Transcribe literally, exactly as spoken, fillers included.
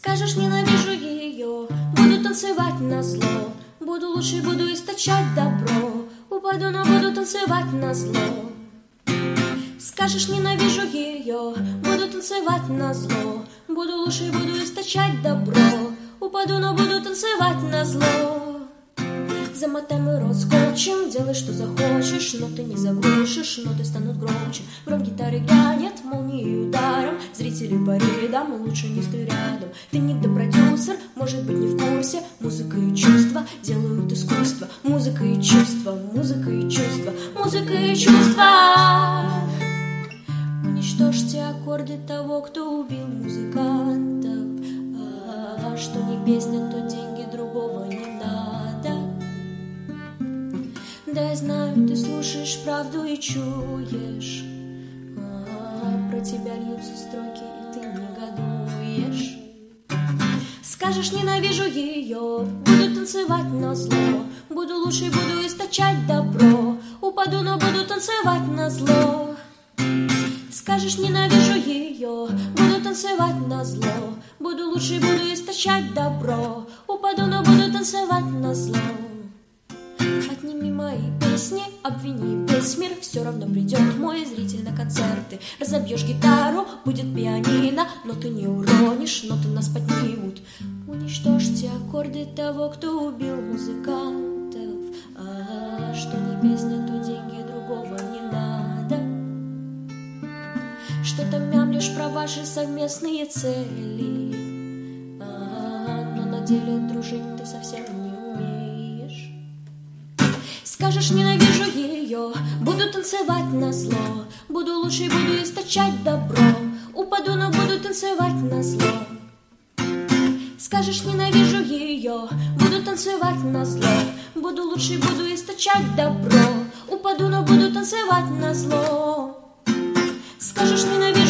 Скажешь, ненавижу ее, буду танцевать назло. Буду лучше, буду источать добро. Упаду, но буду танцевать назло. Скажешь, ненавижу ее, буду танцевать назло. Буду лучше, буду источать добро. Упаду, но буду танцевать назло. Замотай мой рот скотчем, делай, что захочешь, но ты не заглушишь, ноты станут громче. Гром гитары грянет молнией ударом, зрители по рядам, лучше не стой рядом. Ты не продюсер, может быть, не в курсе. Музыка и чувства делают искусство. Музыка и чувства, музыка и чувства, музыка и чувства. Уничтожьте аккорды того, кто убил музыкантов. А, что не песня, то деньги, другого не надо. Да, я знаю, ты слушаешь правду и чуешь, а, про тебя льются строки, и ты негодуешь. Скажешь, ненавижу ее, буду танцевать назло. Буду лучше, буду источать добро. Упаду, но буду танцевать назло. Скажешь, ненавижу ее, буду танцевать назло. Буду лучше, буду источать добро. Упаду, но буду танцевать назло. Отними мои песни, обвини весь мир, все равно придет мой зритель на концерты. Разобьешь гитару, будет пианино, но ты не уронишь, ноты нас поднимут. Уничтожьте аккорды того, кто убил музыкантов. А, что не песня, то деньги, другого не надо. Что-то мямлишь про ваши совместные цели, а, но на деле дружить ты совсем не умеешь. Скажешь, ненавижу ее, буду танцевать назло. Буду лучше, буду источать добро. Упаду, но буду танцевать назло. Скажешь, ненавижу ее, буду танцевать назло. Буду лучше, буду источать добро. Упаду, но буду танцевать назло. Скажешь, ненавижу